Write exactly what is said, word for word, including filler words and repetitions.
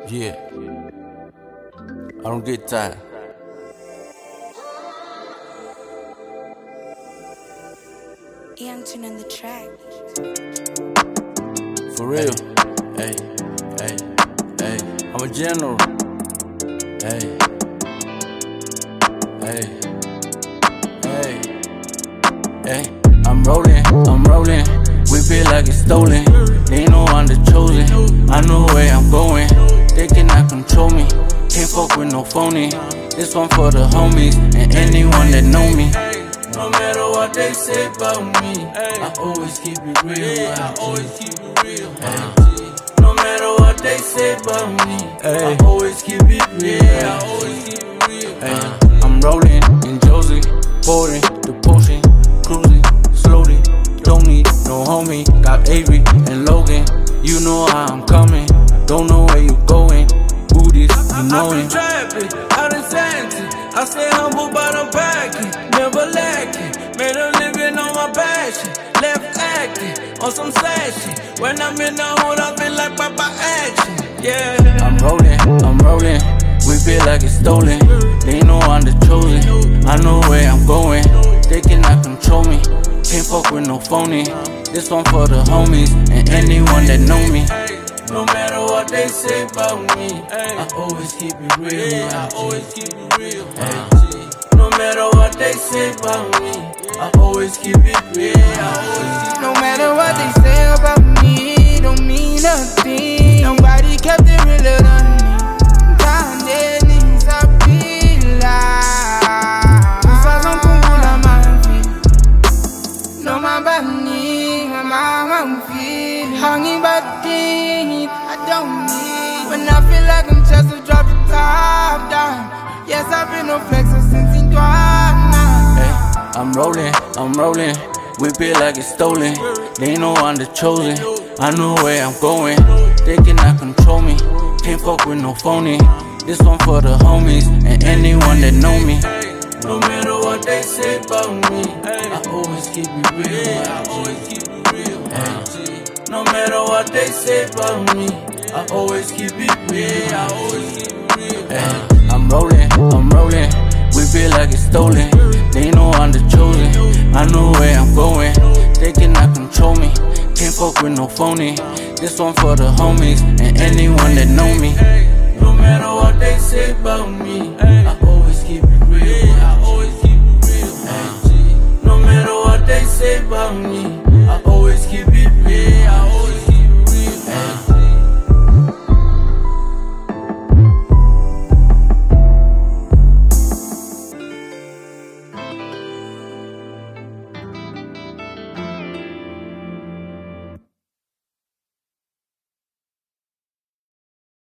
Yeah, I don't get tired. Young Tune on the track. For real. Hey, hey, hey. I'm a general. Hey, hey, hey, hey. I'm rolling, I'm rolling. Whip it like it's stolen. They know I'm the chosen. I know where I'm going. They cannot control me. Can't fuck with no phony. This one for the homies and anyone that know me. No matter what they say about me, I always keep it real. I always keep it real. No matter what they say about me, I always keep it real. I always keep it real. I'm rolling in Josie, boarding the potion, cruising slowly. Don't need no homie. Got Avery and Logan. You know how I'm coming. Don't know where you going. Booties, you know it. I've been trapping, out in Santa. I stay humble, but I'm packing. Never lacking. Made a living on my passion. Left acting on some sad shit. When I'm in the hood, I feel like Papa action. Yeah. I'm rolling, I'm rolling. Whip it like it's stolen. They know I'm the chosen. I know where I'm going. They cannot control me. Can't fuck with no phony. This one for the homies and anyone that know me. No matter what they say about me, I always keep it real. I always keep it real. No matter what they say about me, I always keep it real. No matter what they say about me, don't mean nothing. Nobody kept it realer than me. Grande nisapila, usazon kumbula manfi. No mabani, mama mfi. Hanging body, I don't need. When I feel like I'm just to drop the top down. Yes, I've been no flexer since in Guana. Hey, I'm rolling, I'm rolling. Whip it like it's stolen. They know I'm the chosen. I know where I'm going. They cannot control me. Can't fuck with no phony. This one for the homies and anyone that know me. No matter what they say about me, I always keep it real. I always keep it real. No matter what they say about me, I always keep it real. I always keep it real. Hey, I'm rolling, I'm rolling. Whip it like it's stolen. They know I'm the chosen. I know where I'm going. They cannot control me. Can't fuck with no phony. This one for the homies and anyone that know me. No matter what they say about me, I always keep it real. I always keep it real. No matter what they say about me,